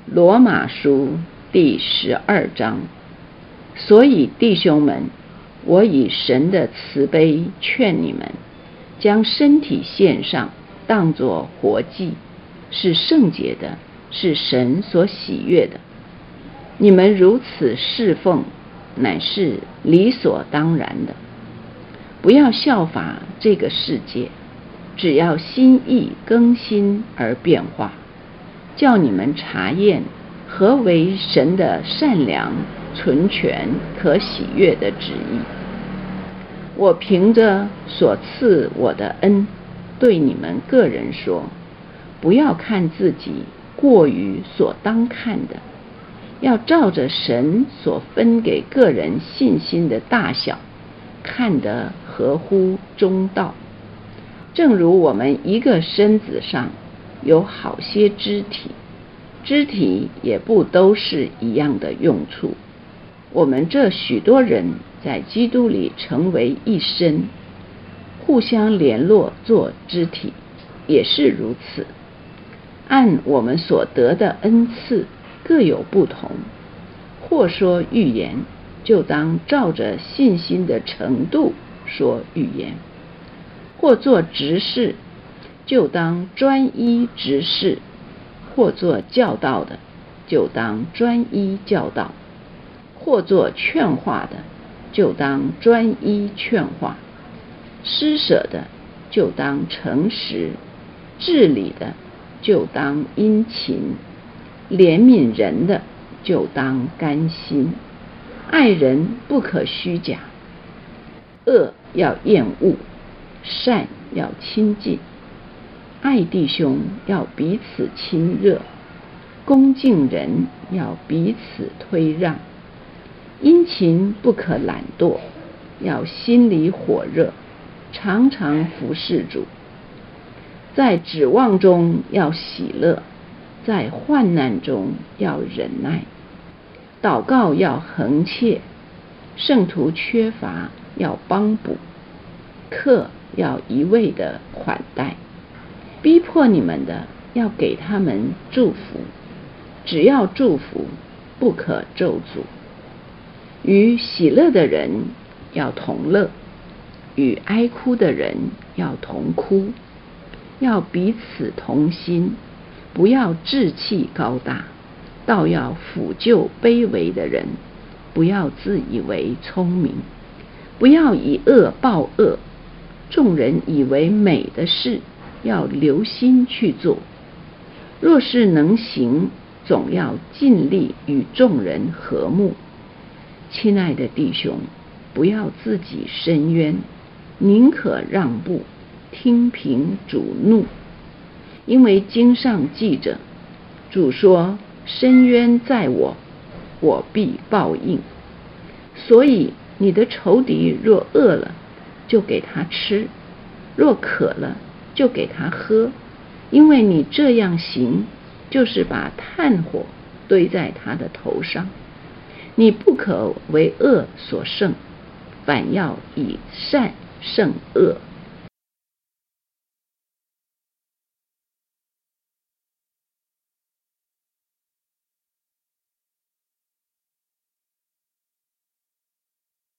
罗马书第12章。所以弟兄们，我以神的慈悲劝你们，将身体献上，当作活祭，是圣洁的，是神所喜悦的。你们如此侍奉，乃是理所当然的。不要效法这个世界，只要心意更新而变化，叫你们查验何为神的善良、纯全、可喜悦的旨意。我凭着所赐我的恩，对你们个人说，不要看自己过于所当看的，要照着神所分给个人信心的大小，看得合乎中道。正如我们一个身子上有好些肢体，肢体也不都是一样的用处。我们这许多人在基督里成为一身，互相联络做肢体，也是如此。按我们所得的恩赐各有不同，或说预言，就当照着信心的程度说预言；或做执事，就当专一执事；或做教导的，就当专一教导；或做劝化的，就当专一劝化；施舍的，就当诚实；治理的，就当殷勤；怜悯人的，就当甘心；爱人不可虚假；恶要厌恶，善要亲近；爱弟兄要彼此亲热，恭敬人要彼此推让；殷勤不可懒惰，要心里火热，常常服侍主。在指望中要喜乐，在患难中要忍耐。祷告要恒切，圣徒缺乏要帮补，客要一味的款待。逼迫你们的要给他们祝福，只要祝福，不可咒诅。与喜乐的人要同乐，与哀哭的人要同哭。要彼此同心，不要志气高大，倒要抚救卑微的人。不要自以为聪明，不要以恶报恶。众人以为美的事，要留心去做。若是能行，总要尽力与众人和睦。亲爱的弟兄，不要自己伸冤，宁可让步，听凭主怒。因为经上记着，主说：伸冤在我，我必报应。所以你的仇敌若饿了，就给他吃；若渴了，就给他喝。因为你这样行，就是把炭火堆在他的头上。你不可为恶所胜，反要以善胜恶。